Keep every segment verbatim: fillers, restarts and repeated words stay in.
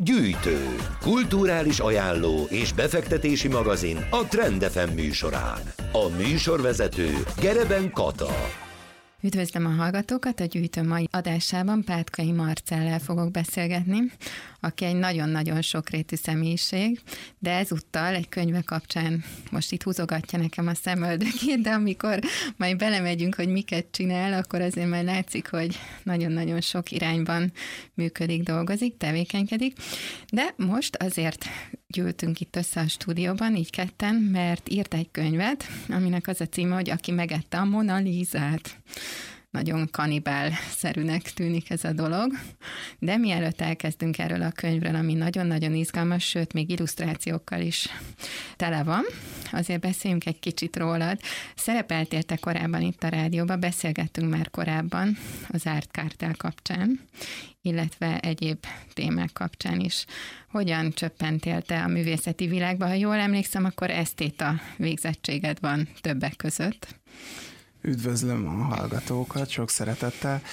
Gyűjtő, kulturális ajánló és befektetési magazin a Trend ef em műsorán. A műsorvezető Gereben Kata. Üdvözlöm a hallgatókat, a Gyűjtő mai adásában Pátkai Marcellel fogok beszélgetni, aki egy nagyon-nagyon sokrétű személyiség, de ezúttal egy könyve kapcsán most itt húzogatja nekem a szemöldökét, de amikor majd belemegyünk, hogy miket csinál, akkor azért majd látszik, hogy nagyon-nagyon sok irányban működik, dolgozik, tevékenykedik. De most azért gyűltünk itt össze a stúdióban, így ketten, mert írt egy könyvet, aminek az a címe, hogy Aki megette a Mona Lisát. Nagyon kanibál-szerűnek tűnik ez a dolog, de mielőtt elkezdünk erről a könyvről, ami nagyon-nagyon izgalmas, sőt, még illusztrációkkal is tele van, azért beszéljünk egy kicsit rólad. Szerepeltél te korábban itt a rádióban, beszélgettünk már korábban az Art Cartel kapcsán, illetve egyéb témák kapcsán is. Hogyan csöppentél te a művészeti világba? Ha jól emlékszem, akkor esztéta végzettséged van többek között. Üdvözlöm a hallgatókat, sok szeretettel.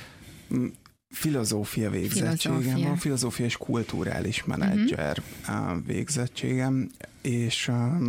Filozófia végzettségem filozófia. van, filozófia és kulturális menedzser uh-huh. végzettségem, és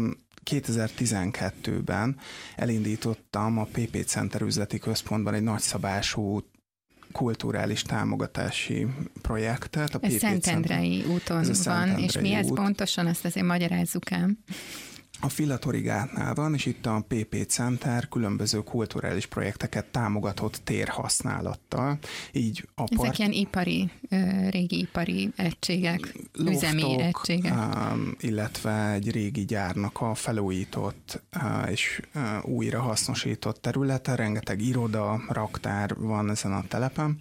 kétezer-tizenkettőben elindítottam a pé pé Center üzleti központban egy nagyszabású kulturális támogatási projektet. A ez pé pé Szentendrei úton ez van, és mi ez pontosan, azt azért magyarázzuk el. A Filatorigátnál van, és itt a pé pé Center különböző kulturális projekteket támogatott térhasználattal. Így a Ezek part... ilyen ipari, régi ipari egységek, loftok, üzemi egységek. Illetve egy régi gyárnak a felújított és újra hasznosított területe, rengeteg iroda, raktár van ezen a telepen.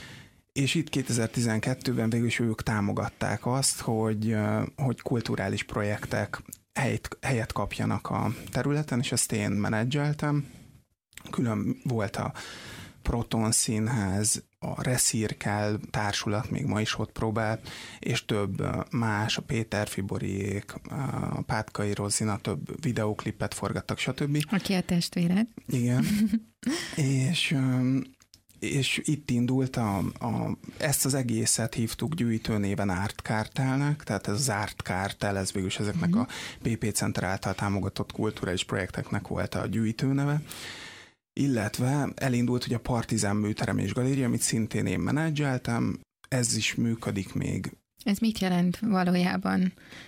És itt kétezer-tizenkettőben végül is ők támogatták azt, hogy, hogy kulturális projektek helyet, helyet kapjanak a területen, és ezt én menedzseltem. Külön volt a Proton Színház, a Reszirkel társulat még ma is ott próbál, és több más, a Péter Fiboriék, a Pátkai Rozina több videóklipet forgattak, stb. Aki a testvéred. Igen. és... és itt indult, a, a, ezt az egészet hívtuk gyűjtő néven Art Cartelnek, tehát ez az Art Cartel, ez végülis ezeknek mm-hmm. a pé pé Center által támogatott kulturális projekteknek volt a gyűjtő neve, illetve elindult ugye a Partizán műterem és galéria, amit szintén én menedzseltem, ez is működik még. Ez mit jelent valójában?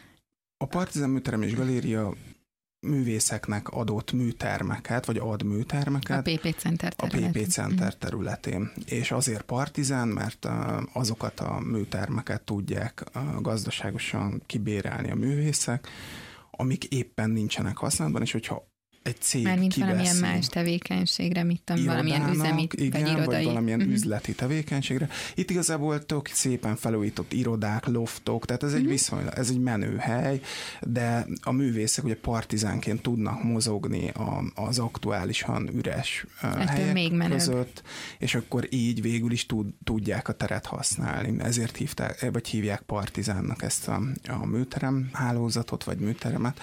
A Partizán műterem és galéria művészeknek adott műtermeket, vagy ad műtermeket. A pé pé Center területén. A pé pé Center területén. És azért Partizán, mert azokat a műtermeket tudják gazdaságosan kibérelni a művészek, amik éppen nincsenek használatban, és hogyha egy cég Mármint kiveszi valamilyen más tevékenységre, mit tudom, valamilyen üzemi, igen, vagy irodai. vagy valamilyen uh-huh. üzleti tevékenységre. Itt igazából tök szépen felújított irodák, loftok, tehát ez egy uh-huh. viszonylag, ez egy menő hely, de a művészek ugye partizánként tudnak mozogni a, az aktuálisan üres uh, helyek még között, és akkor így végül is tud, tudják a teret használni. Ezért hívták, vagy hívják Partizánnak ezt a, a műterem hálózatot, vagy műteremet.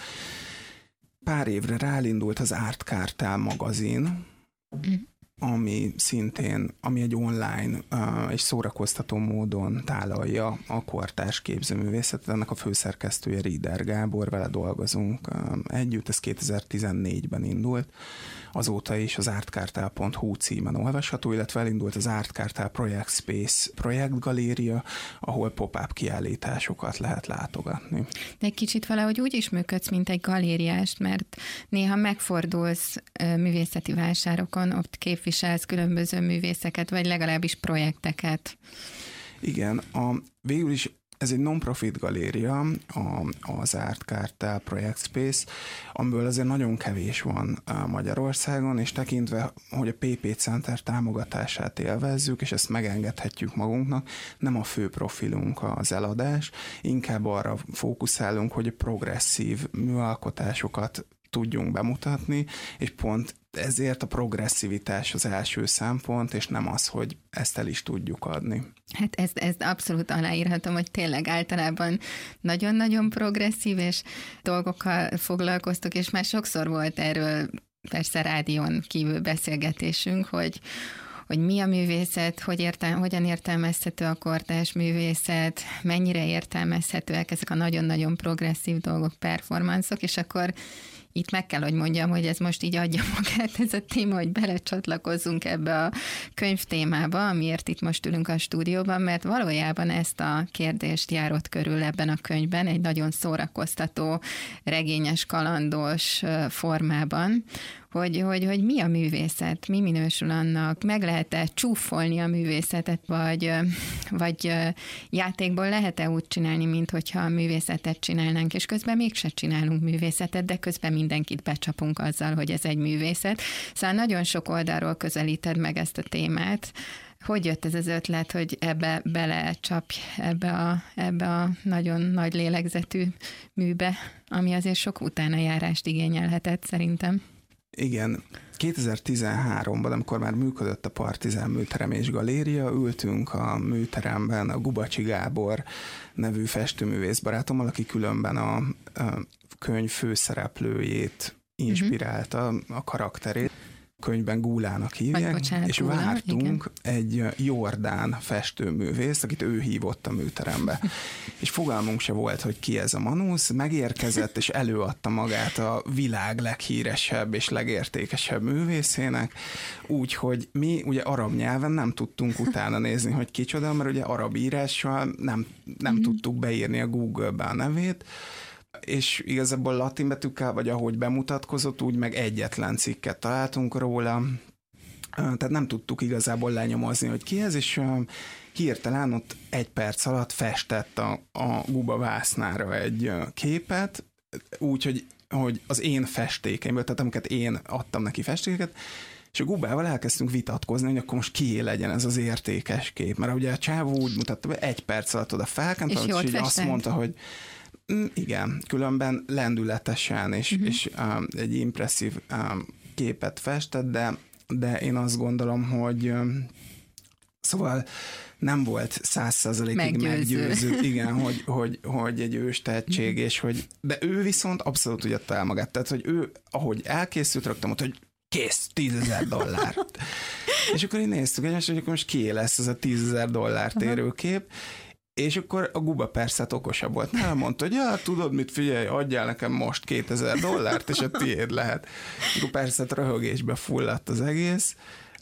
Pár évre rálindult az Art Cartel magazin, mm. ami szintén, ami egy online uh, és szórakoztató módon tálalja a kortárs képzőművészetet. Ennek a főszerkesztője Rieder Gábor, vele dolgozunk uh, együtt, ez kétezer-tizennégyben indult. Azóta is az artcartel pont hu címen olvasható, illetve elindult az Art Cartel Project Space projektgaléria, ahol pop-up kiállításokat lehet látogatni. De egy kicsit valahogy úgy is működsz, mint egy galériást, mert néha megfordulsz művészeti vásárokon, ott képviselsz különböző művészeket, vagy legalábbis projekteket. Igen, a, végül is ez egy non-profit galéria, a, az Art Cartel Project Space, amiből azért nagyon kevés van Magyarországon, és tekintve, hogy a pé pé Center támogatását élvezzük, és ezt megengedhetjük magunknak, nem a fő profilunk az eladás, inkább arra fókuszálunk, hogy progresszív műalkotásokat tudjunk bemutatni, és pont ezért a progresszivitás az első szempont, és nem az, hogy ezt el is tudjuk adni. Hát ezt, ezt abszolút aláírhatom, hogy tényleg általában nagyon-nagyon progresszív, és dolgokkal foglalkoztok, és már sokszor volt erről persze rádión kívül beszélgetésünk, hogy hogy mi a művészet, hogy értel, hogyan értelmezhető a kortárs művészet, mennyire értelmezhetőek ezek a nagyon-nagyon progresszív dolgok, performanszok, és akkor itt meg kell, hogy mondjam, hogy ez most így adja magát ez a téma, hogy belecsatlakozzunk ebbe a könyv témába, amiért itt most ülünk a stúdióban, mert valójában ezt a kérdést járott körül ebben a könyvben, egy nagyon szórakoztató, regényes, kalandos formában, hogy, hogy, hogy mi a művészet, mi minősül annak, meg lehet-e csúfolni a művészetet, vagy, vagy játékból lehet-e úgy csinálni, mint hogyha a művészetet csinálnánk, és közben mégse csinálunk művészetet, de közben mindenkit becsapunk azzal, hogy ez egy művészet. Szóval nagyon sok oldalról közelíted meg ezt a témát. Hogy jött ez az ötlet, hogy ebbe belecsapj, ebbe a, ebbe a nagyon nagy lélegzetű műbe, ami azért sok utána járást igényelhetett szerintem? Igen, kétezer-tizenháromban, amikor már működött a Partizán Műterem és Galéria, ültünk a műteremben a Gubacsi Gábor nevű festőművész barátommal, aki különben a, a könyv főszereplőjét inspirálta, a karakterét. Könyvben Gúlának hívják, bocsánat, és Gúla, vártunk igen. egy jordán festőművészt, akit ő hívott a műterembe. És fogalmunk se volt, hogy ki ez a Manusz, megérkezett, és előadta magát a világ leghíresebb és legértékesebb művészének, úgyhogy mi ugye arab nyelven nem tudtunk utána nézni, hogy kicsoda, mert ugye arab írással nem, nem mm-hmm. tudtuk beírni a Google-be a nevét, és igazából latin betűkkel, vagy ahogy bemutatkozott, úgy meg egyetlen cikket találtunk róla, tehát nem tudtuk igazából lenyomozni, hogy ki ez, és hirtelen ott egy perc alatt festett a, a Guba vásznára egy képet, úgy, hogy, hogy az én festékeimből, tehát amiket én adtam neki festéket, és a Gubával elkezdtünk vitatkozni, hogy akkor most kié legyen ez az értékes kép, mert ugye a csávó úgy mutatta be, egy perc alatt oda felkent, és, és így azt mondta, hogy igen, különben lendületesen és, uh-huh. és um, egy impresszív um, képet festett, de, de én azt gondolom, hogy um, szóval nem volt száz százalékig meggyőző, igen, hogy, hogy, hogy egy ős tehetség, uh-huh. és hogy, de ő viszont abszolút tudja el magát, tehát, hogy ő, ahogy elkészült, rögtön mondta, hogy kész, tízezer dollár. És akkor én néztük egymást, hogy akkor most kié lesz ez a tízezer dollár érő kép, és akkor a Guba persze okosabb volt. Nálam mondta, hogy ja, tudod mit, figyelj, adjál nekem most kétezer dollárt, és a tiéd lehet. Akkor persze röhögésbe fulladt az egész,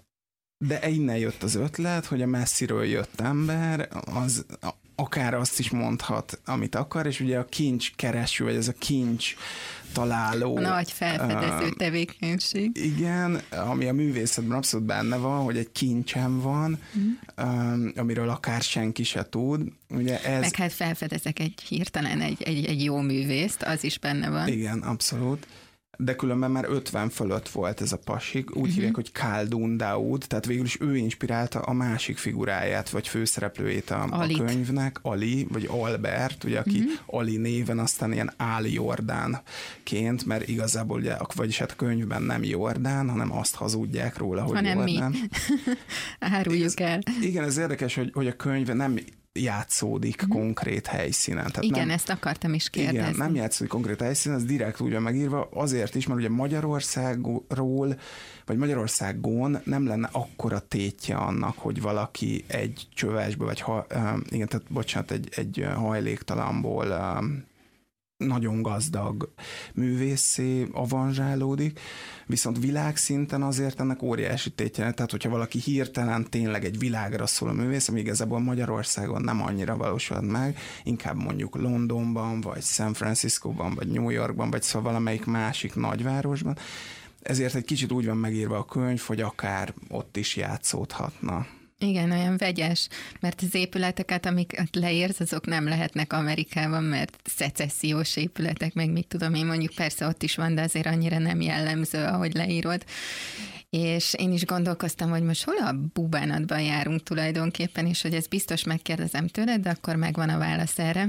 de innen jött az ötlet, hogy a messziről jött ember, az akár azt is mondhat, amit akar, és ugye a kincs kereső, vagy ez a kincs találó. A nagy felfedező uh, tevékenység. Igen, ami a művészetben abszolút benne van, hogy egy kincsem van, mm. um, amiről akár senki se tud. Ugye ez... Meg hát felfedezek egy hirtelen egy, egy, egy jó művészt, az is benne van. Igen, abszolút. De különben már ötven fölött volt ez a pasik, úgy uh-huh. hívják, hogy Khaldun Daoud, tehát végül is ő inspirálta a másik figuráját, vagy főszereplőjét a, a könyvnek, Ali, vagy Albert, ugye, aki uh-huh. Ali néven aztán ilyen Áli Jordánként, mert igazából ugye, vagyis hát a könyvben nem Jordán, hanem azt hazudják róla, hogy hanem Jordán. Mi. Áruljuk el. Igen, ez érdekes, hogy, hogy a könyv nem játszódik uh-huh. konkrét helyszínen. Tehát igen, nem, ezt akartam is kérdezni. Igen, nem játszódik konkrét helyszínen, ez direkt úgy van megírva, azért is, mert ugye Magyarországról, vagy Magyarországon nem lenne akkora tétje annak, hogy valaki egy csövesből, vagy ha, um, igen, tehát bocsánat, egy, egy hajléktalanból um, nagyon gazdag művészé avanzsálódik, viszont világszinten azért ennek óriási tétje, tehát hogyha valaki hirtelen tényleg egy világra szól a művész, ami igazából Magyarországon nem annyira valósul meg, inkább mondjuk Londonban, vagy San Franciscoban, vagy New Yorkban, vagy szóval valamelyik másik nagyvárosban, ezért egy kicsit úgy van megírva a könyv, hogy akár ott is játszódhatna. Igen, olyan vegyes, mert az épületeket, amiket leírsz, azok nem lehetnek Amerikában, mert szecessziós épületek, meg mit tudom én, mondjuk persze ott is van, de azért annyira nem jellemző, ahogy leírod. És én is gondolkoztam, hogy most hol a bubánatban járunk tulajdonképpen, és hogy ezt biztos megkérdezem tőled, de akkor megvan a válasz erre.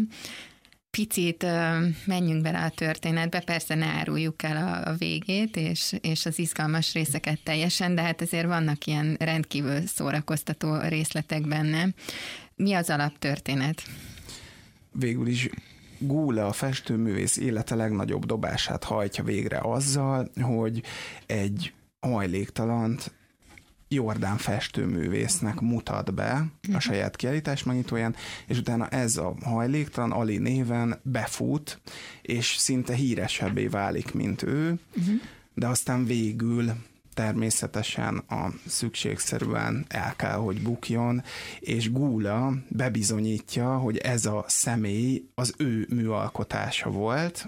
Picit uh, menjünk bele a történetbe, persze ne áruljuk el a, a végét, és, és az izgalmas részeket teljesen, de hát azért vannak ilyen rendkívül szórakoztató részletek benne. Mi az alaptörténet? Végül is Gúla, a festőművész élete legnagyobb dobását hajtja végre azzal, hogy egy hajléktalant Jordán festőművésznek mutat be a saját kiállítás megnyitóján, és utána ez a hajléktalan Ali néven befut, és szinte híresebbé válik, mint ő, uh-huh. de aztán végül természetesen a szükségszerűen el kell, hogy bukjon, és Gula bebizonyítja, hogy ez a személy az ő műalkotása volt,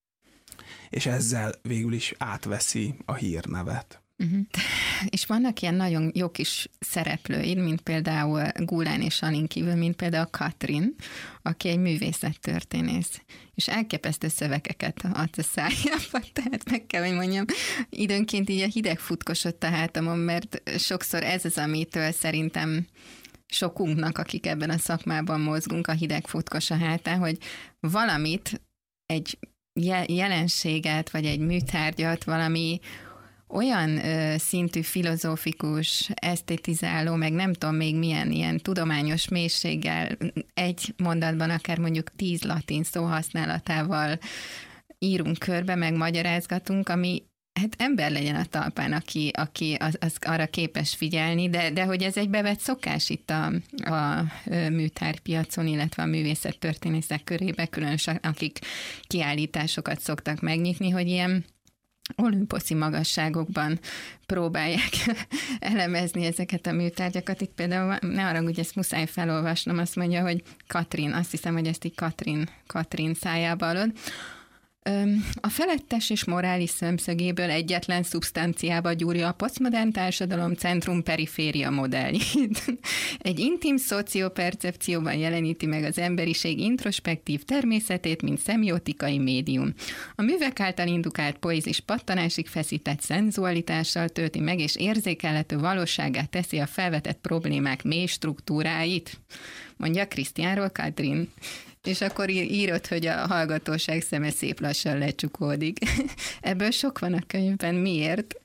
és ezzel végül is átveszi a hírnevet. Uh-huh. És vannak ilyen nagyon jó kis szereplőid, mint például Gulán és Alin kívül, mint például Katrin, aki egy művészettörténész, és elképesztő szövegeket ad a szájába, tehát meg kell, hogy mondjam, időnként így a hideg futkosott a hátamon, mert sokszor ez az, amitől szerintem sokunknak, akik ebben a szakmában mozgunk, a hideg futkos a hátán, hogy valamit, egy jelenséget, vagy egy műtárgyat, valami olyan ö, szintű filozófikus, esztétizáló, meg nem tudom még milyen ilyen tudományos mélységgel egy mondatban akár mondjuk tíz latin szó használatával írunk körbe, meg magyarázgatunk, ami hát ember legyen a talpán, aki, aki az, az arra képes figyelni, de, de hogy ez egy bevett szokás itt a, a műtárpiacon, illetve a művészettörténészek körébe, különösen akik kiállításokat szoktak megnyitni, hogy ilyen olimposzi magasságokban próbálják elemezni ezeket a műtárgyakat. Itt például, ne arra, hogy ezt muszáj felolvasnom, azt mondja, hogy Katrin, azt hiszem, hogy ezt így Katrin, Katrin szájába alod. A felettes és morális szemszögéből egyetlen szubstanciába gyúrja a posztmodern társadalom centrum-periféria modelljét. Egy intim szociopercepcióban jeleníti meg az emberiség introspektív természetét, mint szemiotikai médium. A művek által indukált poézis pattanásig feszített szenzualitással tölti meg, és érzékelhető valóságát teszi a felvetett problémák mély struktúráit, mondja Krisztiánról Katrin. És akkor írod, hogy a hallgatóság szeme szép lassan lecsukódik. Ebből sok van a könyvben. Miért?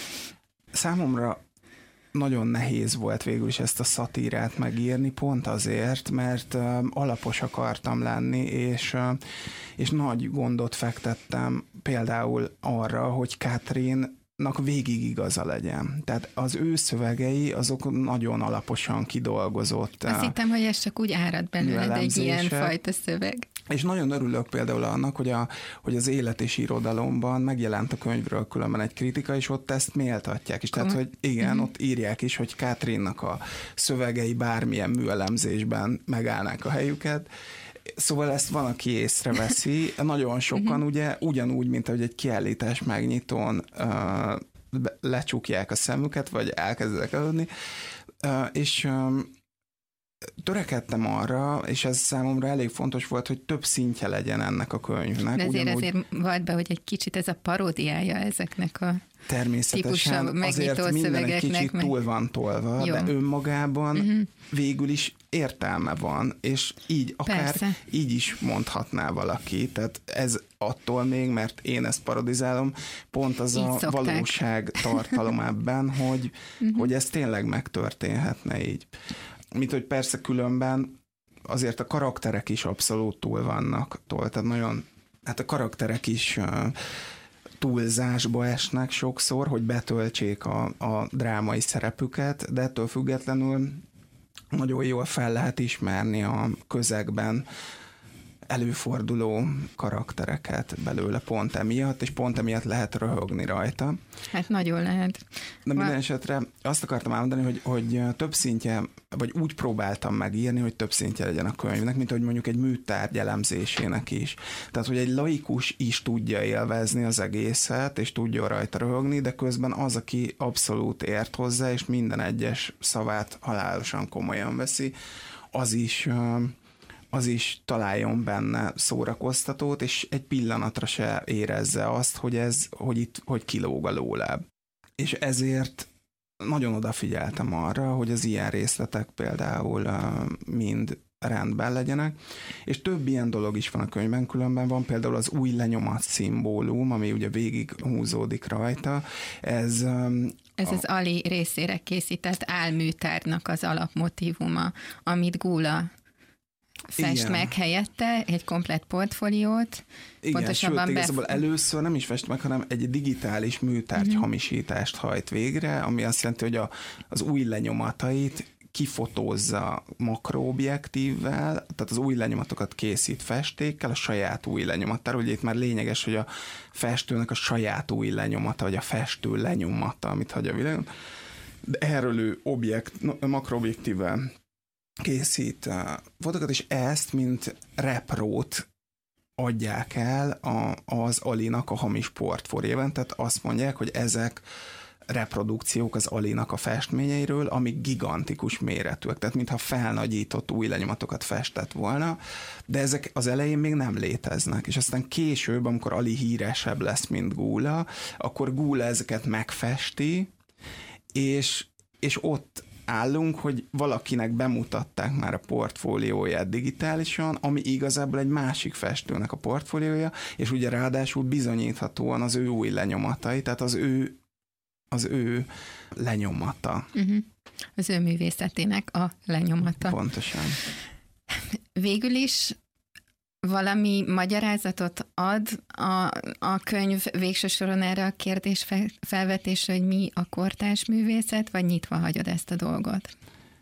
Számomra nagyon nehéz volt végül is ezt a szatírát megírni, pont azért, mert uh, alapos akartam lenni, és, uh, és nagy gondot fektettem például arra, hogy Katrin végig igaza legyen. Tehát az ő szövegei, azok nagyon alaposan kidolgozott. Azt hittem, hogy ez csak úgy árad belőled egy ilyen fajta szöveg. És nagyon örülök például annak, hogy, a, hogy az élet és irodalomban megjelent a könyvről különben egy kritika, és ott ezt méltatják is. Tehát, hogy igen, mm-hmm. ott írják is, hogy Katrinnak a szövegei bármilyen műelemzésben megállnák a helyüket. Szóval ezt van, aki észreveszi. Nagyon sokan ugye ugyanúgy, mint ahogy egy kiállítás megnyitón uh, lecsukják a szemüket, vagy elkezdenek aludni, uh, és um, törekedtem arra, és ez számomra elég fontos volt, hogy több szintje legyen ennek a könyvnek. De azért, ugyanúgy, azért volt be, hogy egy kicsit ez a paródiája ezeknek a természetesen azért minden egy kicsit meg... túl van tolva, jó. De önmagában uh-huh. végül is értelme van, és így akár Persze. így is mondhatná valaki, tehát ez attól még, mert én ezt parodizálom, pont az így a szokták. Valóság tartalom ebben, hogy, uh-huh. hogy ez tényleg megtörténhetne így. Mint hogy persze különben azért a karakterek is abszolút túl vannak tól, tehát nagyon, hát a karakterek is uh, túlzásba esnek sokszor, hogy betöltsék a, a drámai szerepüket, de ettől függetlenül nagyon jól fel lehet ismerni a közegben előforduló karaktereket belőle pont emiatt, és pont emiatt lehet röhögni rajta. Hát nagyon lehet. De minden esetre azt akartam elmondani, hogy, hogy több szintje, vagy úgy próbáltam megírni, hogy több szintje legyen a könyvnek, mint hogy mondjuk egy műtárgy elemzésének is. Tehát, hogy egy laikus is tudja élvezni az egészet, és tudja rajta röhögni, de közben az, aki abszolút ért hozzá, és minden egyes szavát halálosan komolyan veszi, az is... az is találjon benne szórakoztatót, és egy pillanatra se érezze azt, hogy ez, hogy itt, hogy kilóg a lóláb. És ezért nagyon odafigyeltem arra, hogy az ilyen részletek például mind rendben legyenek, és több ilyen dolog is van a könyvben, különben van például az új lenyomat szimbólum, ami ugye végig húzódik rajta. Ez, Ez a... az Ali részére készített álműtárnak az alapmotívuma, amit Gula fest Igen. meg helyette egy komplett portfóliót. Igen, Pontosabban sőt, bef- igazából először nem is fest meg, hanem egy digitális műtárgy uh-huh. hamisítást hajt végre, ami azt jelenti, hogy a, az új lenyomatait kifotózza makroobjektívvel, tehát az új lenyomatokat készít festékkel, a saját új lenyomatára. Ugye itt már lényeges, hogy a festőnek a saját új lenyomata, vagy a festő lenyomata, amit hagy a világon. De erről ő objekt, makroobjektívvel készít fotókat, és ezt, mint reprót adják el a, az Alinak a hamis portfólióban, tehát azt mondják, hogy ezek reprodukciók az Alinak a festményeiről, amik gigantikus méretűek, tehát mintha felnagyított új lenyomatokat festett volna, de ezek az elején még nem léteznek, és aztán később, amikor Ali híresebb lesz, mint Gula, akkor Gula ezeket megfesti, és, és ott állunk, hogy valakinek bemutatták már a portfólióját digitálisan, ami igazából egy másik festőnek a portfóliója, és ugye ráadásul bizonyíthatóan az ő új lenyomatai, tehát az ő az ő lenyomata. Uh-huh. Az ő művészetének a lenyomata. Pontosan. Végül is valami magyarázatot ad a, a könyv végső soron erre a kérdés felvetésre, hogy mi a kortárs művészet, vagy nyitva hagyod ezt a dolgot?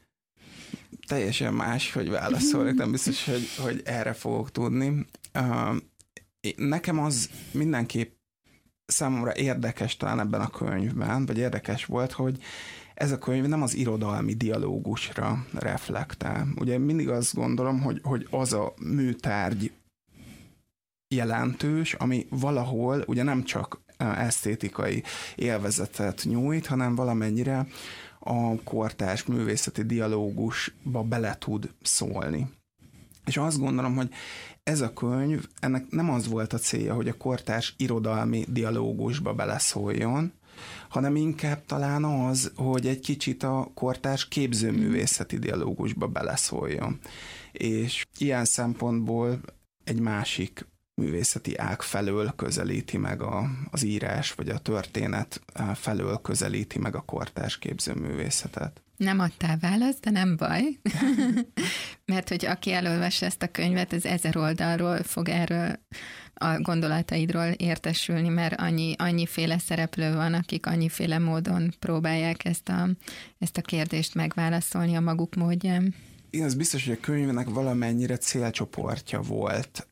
Teljesen más, hogy válaszolok, nem biztos, hogy, hogy erre fogok tudni. Uh, nekem az mindenképp számomra érdekes talán ebben a könyvben, vagy érdekes volt, hogy ez a könyv nem az irodalmi dialógusra reflektál. Ugye mindig azt gondolom, hogy, hogy az a műtárgy jelentős, ami valahol ugye nem csak esztétikai élvezetet nyújt, hanem valamennyire a kortárs művészeti dialógusba bele tud szólni. És azt gondolom, hogy ez a könyv, ennek nem az volt a célja, hogy a kortárs irodalmi dialógusba beleszóljon, hanem inkább talán az, hogy egy kicsit a kortárs képzőművészeti dialógusba beleszóljon. És ilyen szempontból egy másik művészeti ág felől közelíti meg a, az írás, vagy a történet felől közelíti meg a kortárs képzőművészetet. Nem adtál választ, de nem baj. Mert hogy aki elolvassa ezt a könyvet, az ezer oldalról fog erről a gondolataidról értesülni, mert annyi, annyiféle szereplő van, akik annyiféle módon próbálják ezt a, ezt a kérdést megválaszolni a maguk módján. Igen, az biztos, hogy a könyvnek valamennyire célcsoportja volt.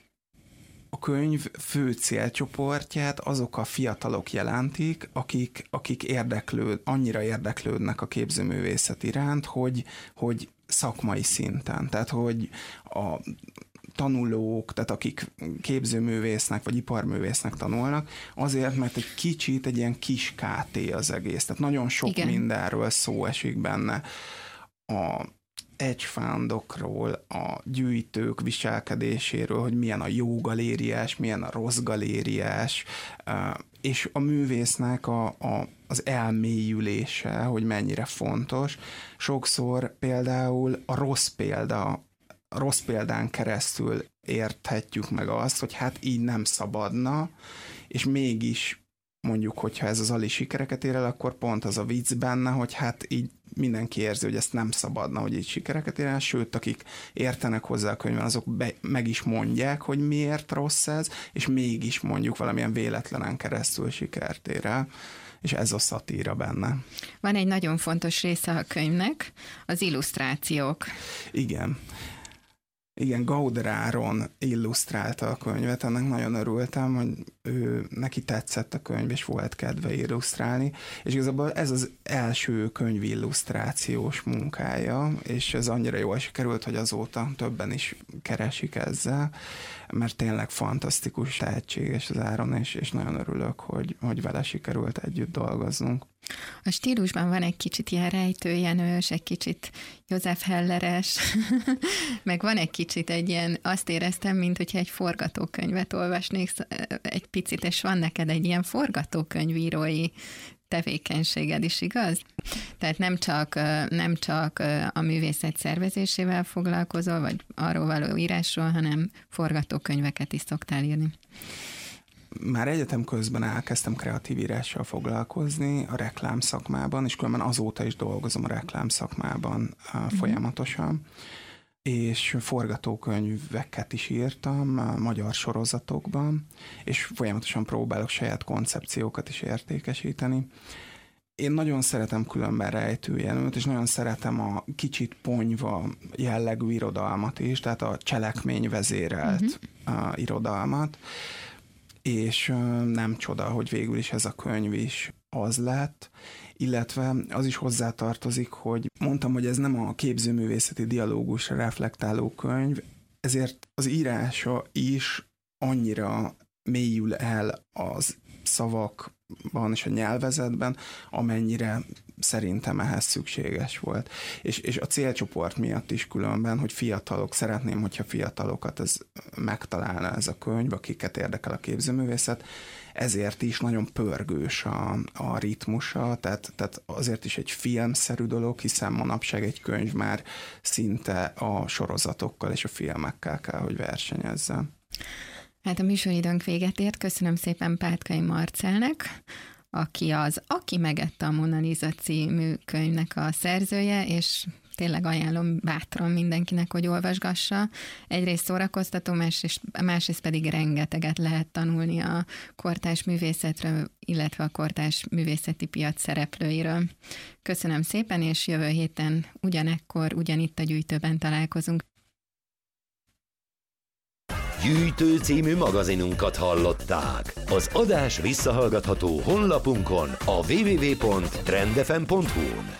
A könyv fő célcsoportját azok a fiatalok jelentik, akik, akik érdeklőd, annyira érdeklődnek a képzőművészet iránt, hogy, hogy szakmai szinten. Tehát, hogy a tanulók, tehát akik képzőművésznek vagy iparművésznek tanulnak, azért, mert egy kicsit egy ilyen kis ká té az egész. Tehát nagyon sok Igen. mindenről szó esik benne. A edge-fundokról, a gyűjtők viselkedéséről, hogy milyen a jó galériás, milyen a rossz galériás, és a művésznek a, a, az elmélyülése, hogy mennyire fontos. Sokszor például a rossz példa, a rossz példán keresztül érthetjük meg azt, hogy hát így nem szabadna, és mégis mondjuk, hogyha ez az Ali sikereket ér el, akkor pont az a vicc benne, hogy hát így mindenki érzi, hogy ezt nem szabadna, hogy így sikereket ér el, sőt, akik értenek hozzá a könyvben, azok be, meg is mondják, hogy miért rossz ez, és mégis mondjuk valamilyen véletlenen keresztül sikert ér el, és ez a szatíra benne. Van egy nagyon fontos része a könyvnek, az illusztrációk. Igen. Igen, Gauder Áron illusztrálta a könyvet, ennek nagyon örültem, hogy ő, neki tetszett a könyv, és volt kedve illusztrálni, és igazából ez az első könyv illusztrációs munkája, és ez annyira jól sikerült, hogy azóta többen is keresik ezzel, mert tényleg fantasztikus, tehetséges az Áron, és, és nagyon örülök, hogy, hogy vele sikerült együtt dolgoznunk. A stílusban van egy kicsit ilyen rejtőjenős, egy kicsit József Helleres, meg van egy kicsit egy ilyen, azt éreztem, mint hogyha egy forgatókönyvet olvasnék egy picit, és van neked egy ilyen forgatókönyvírói tevékenységed is, igaz? Tehát nem csak, nem csak a művészet szervezésével foglalkozol, vagy arról való írásról, hanem forgatókönyveket is szoktál írni. Már egyetem közben elkezdtem kreatív írással foglalkozni a reklám szakmában, és különben azóta is dolgozom a reklám szakmában mm. folyamatosan. és forgatókönyveket is írtam magyar sorozatokban, és folyamatosan próbálok saját koncepciókat is értékesíteni. Én nagyon szeretem különben rejtőjelölt, és nagyon szeretem a kicsit ponyva jellegű irodalmat is, tehát a cselekmény vezérelt uh-huh. irodalmat, és nem csoda, hogy végül is ez a könyv is az lett, illetve az is hozzátartozik, hogy mondtam, hogy ez nem a képzőművészeti dialógusra reflektáló könyv, ezért az írása is annyira mélyül el az szavakban és a nyelvezetben, amennyire szerintem ehhez szükséges volt. És, és a célcsoport miatt is különben, hogy fiatalok, szeretném, hogyha fiatalokat ez megtalálna ez a könyv, akiket érdekel a képzőművészet, ezért is nagyon pörgős a, a ritmusa, tehát, tehát azért is egy filmszerű dolog, hiszen manapság egy könyv már szinte a sorozatokkal és a filmekkel kell, hogy versenyezzen. Hát a műsoridőnk véget ért. Köszönöm szépen Pátkai Marcellnek, aki az Aki megette a Mona Lisa című könyvnek a szerzője, és tényleg ajánlom bátran mindenkinek, hogy olvasgassa. Egyrészt szórakoztató, másrészt, másrészt pedig rengeteget lehet tanulni a kortárs művészetről, illetve a kortárs művészeti piac szereplőiről. Köszönöm szépen, és jövő héten ugyanekkor, ugyanitt a Gyűjtőben találkozunk. Gyűjtő című magazinunkat hallották. Az adás visszahallgatható honlapunkon a double-u double-u double-u pont trendfm pont hu-n.